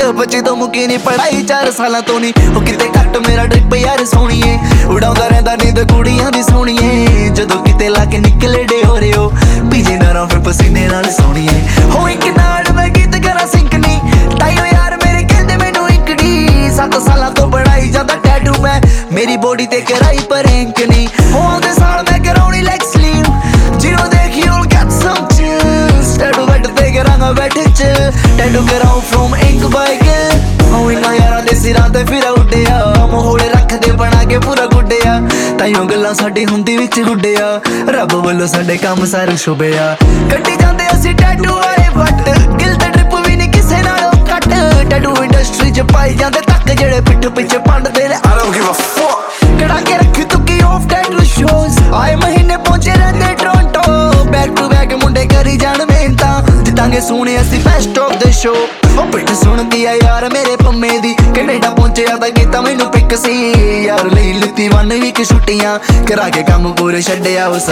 बच्चे तो मुकी नहीं पढ़ाई 4 साल तो नहीं वो किते घट मेरा ड्रिप यार सोहणीए उड़ाउंदा रहिंदा नींद कुड़ियां दी सोहणीए जदों किते लाके निकले डे हो रहे हो पीजे नालों फिर पसीने नाल सोहणीए हो एक नाल मैं गीत करा सिंक नहीं ताइयो यार मेरे कहंदे मैनू इकड़ी 7 साल तो बढ़ाई जांदा टैटू मैं मेरी बॉडी ते कराई पर इंक नहीं हो आउंदे साल मैं कराउणी लाइक स्लीव जिनो देखी you'll get some chills tattoo बैठ ते करांगा बैठे च टैटू कराऊं from ink by gill हो इन्ना यारां दे सिरां ते फिर उड्डिया मोहले रखदे बना के पूरा गुड्डिया ताइयों गल्लां साडी हुंदी विच गुड्डिया रब वल्लों साडे काम सारे शुभया कट्टी जांदे असीं टैटू वाले वट गिल ते ड्रिप भी नहीं किसे नालों घट टैटू इंडस्ट्री च पाई जांदे तक जेड़े पिठ पिछे पंडदे ने I don't give a fuck कड़ा के रखी तुकी ऑफ टैटू शोज आए महीने पहुंचे रहंदे टोरंटो बैक टू बैक मुंडे करी जाण मेहनतां जितांगे सोहणे असीं बेस्ट ऑफ द शो ओ पिठ सुणदी आ यार मेरे पंमे दी कनेडा पहुंचिया तां कीता मैनू पिक सी यार लई लित्ती 1 वीक छुट्टियां करा के काम पूरे छड्डिया ओ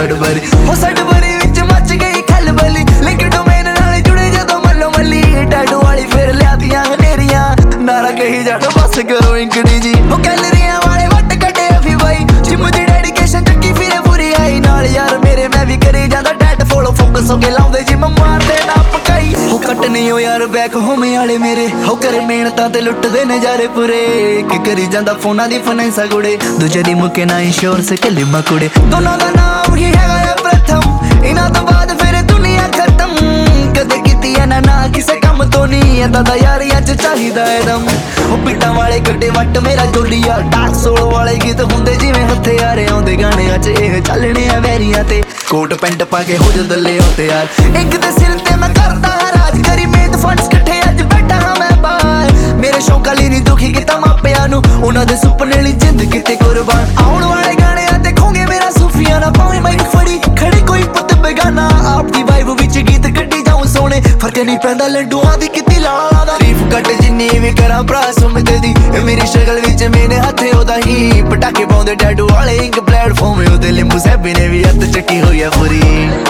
सड़बरी विच मच गई खलबली लिंक डोमेन नाल जुड़े जदों मल्लो मल्ली टैटू वाली फिर लियातियां हनेरियां नारा कही जाण बस करो इंकड़ी जी ओ कैलरियां वाले वट कटे अफी बाई जिम दी डेडिकेशन चक्की फिरे पूरी आई नाल यार मेरे मैं भी करी जांदा डैट फॉलो फोकस हो के लाउंदे जिम मारदे ना पकाई हो कट नहीं हो यार बैक होमे वाले मेरे हो करे मेहनतां ते लुटदे नजारे पूरे कि करी जांदा फोनां दी फाइनेंसा गुड़े दूजे दी मुके ना इंश्योरेंस कलिमा कुड़े दोनों दा नाम ही हैगा प्रथम इन्हां तो बाद फिर दुनिया खत्म कदे कीती है ना किसे काम तो नहीं ऐदा दा यारियां च चाहिदा है दम ओ पिटां वाले कड्डे वट मेरा जोलिया डार्क सोल वाले गीत हुंदे जिवें हथियार आउंदे गाणियां च एह चलने आ वैरियां ते कोट पैंट पा के हो जदले होते यार एक दे सिर ते मैं करदा राज करी मेद फंड्स कट्ठे अज बैठा हां मैं बाहर मेरे शौकां ਲਈ नहीं दुखी कीता मापियां नू उन्हां दे सुपने ਲਈ जिंद कीते कुर्बान आउण वाले गाणे आ देखोगे मेरा सूफिया ना पावे माइक फड़ी खड़े कोई पुੱਤ बेगाना आप दी वाइब विच गीत कड्डी जाऊं सोने फर्क नहीं पैंदा लड्डूआं दी किती लाला दा रीफ कट जिन्नी भी करा भरा सुमदे दी मेरी शक्ल विच मेरे हथे ओदा ही पटाके पाउंदे टैटू वाले इंक प्लेटफॉर्म ओदे लिंबू सैबी ने भी हत्थ चक्की होई आ पूरी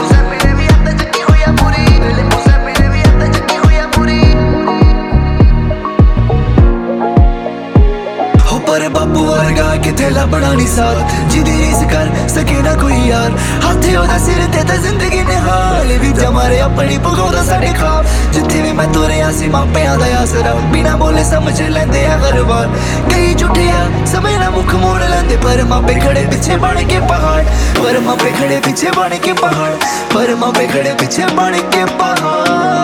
पर बाबू वर्गा किथे लभना नहीं साथ जिदी रीस कर सके ना कोई यार हाथे ओदा सिर ते तां जिंदगी ने हाल भी जमारे अपनी पगाउंदा साडे ख्वाब जिथे भी मैं तुरिया सी मापियां दा आसरा बिना बोले समझ लैंदे आ हर बार कई झूठिया समय ना मुख मोड़ लैंदे पर मापे खड़े पिछे बन के पहाड़ पर मापे खड़े पिछे बन के पहाड़ पर मापे खड़े पिछे बन के पहाड़